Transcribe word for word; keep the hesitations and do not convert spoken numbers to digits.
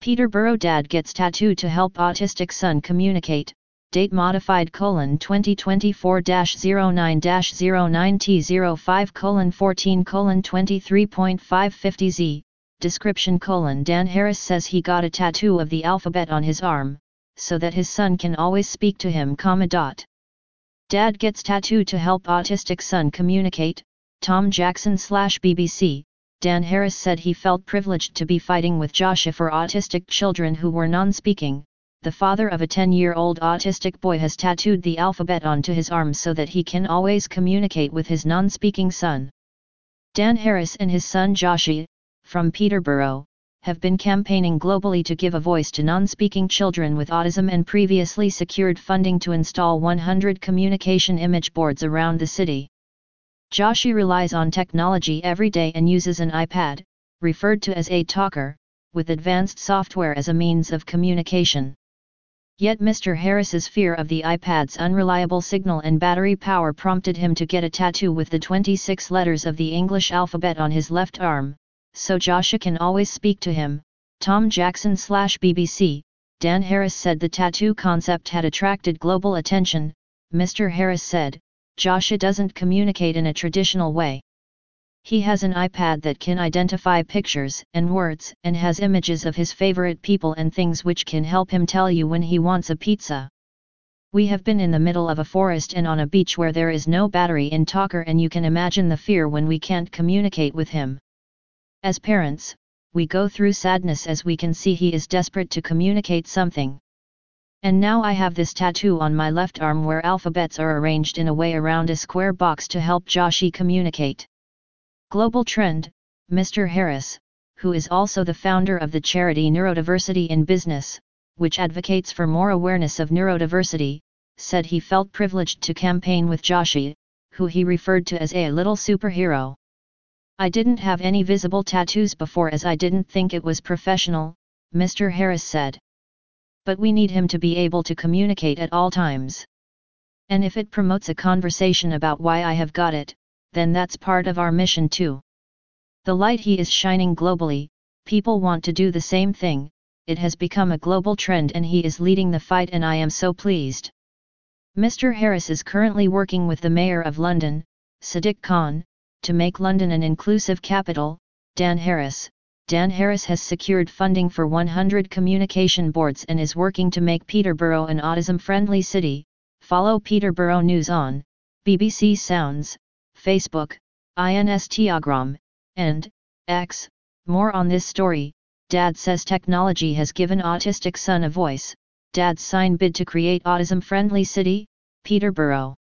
Peterborough dad gets tattoo to help autistic son communicate. Date modified colon twenty twenty-four dash zero nine dash zero nine T zero five colon fourteen colon twenty-three point five fifty Z. Description colon Dan Harris says he got a tattoo of the alphabet on his arm, so that his son can always speak to him, comma dot. Dad gets tattoo to help autistic son communicate. Tom Jackson slash B B C. Dan Harris said he felt privileged to be fighting with Joshua for autistic children who were non-speaking. The father of a ten-year-old autistic boy has tattooed the alphabet onto his arm so that he can always communicate with his non-speaking son. Dan Harris and his son Joshua, from Peterborough, have been campaigning globally to give a voice to non-speaking children with autism and previously secured funding to install one hundred communication image boards around the city. Joshua relies on technology every day and uses an iPad, referred to as a talker, with advanced software as a means of communication. Yet Mister Harris's fear of the iPad's unreliable signal and battery power prompted him to get a tattoo with the twenty-six letters of the English alphabet on his left arm, so Joshua can always speak to him. Tom Jackson slash B B C. Dan Harris said the tattoo concept had attracted global attention. Mister Harris said, Joshua doesn't communicate in a traditional way. He has an iPad that can identify pictures and words and has images of his favorite people and things which can help him tell you when he wants a pizza. We have been in the middle of a forest and on a beach where there is no battery in talker, and you can imagine the fear when we can't communicate with him. As parents, we go through sadness as we can see he is desperate to communicate something. And now I have this tattoo on my left arm where alphabets are arranged in a way around a square box to help Joshua communicate. Global trend. Mister Harris, who is also the founder of the charity Neurodiversity in Business, which advocates for more awareness of neurodiversity, said he felt privileged to campaign with Joshua, who he referred to as a little superhero. I didn't have any visible tattoos before as I didn't think it was professional, Mister Harris said. But we need him to be able to communicate at all times. And if it promotes a conversation about why I have got it, then that's part of our mission too. The light he is shining globally, people want to do the same thing. It has become a global trend and he is leading the fight, and I am so pleased. Mister Harris is currently working with the Mayor of London, Sadiq Khan, to make London an inclusive capital. Dan Harris. Dan Harris has secured funding for one hundred communication boards and is working to make Peterborough an autism-friendly city. Follow Peterborough News on B B C Sounds, Facebook, Instagram, and X. More on this story. Dad says technology has given autistic son a voice. Dad's sign bid to create autism-friendly city, Peterborough.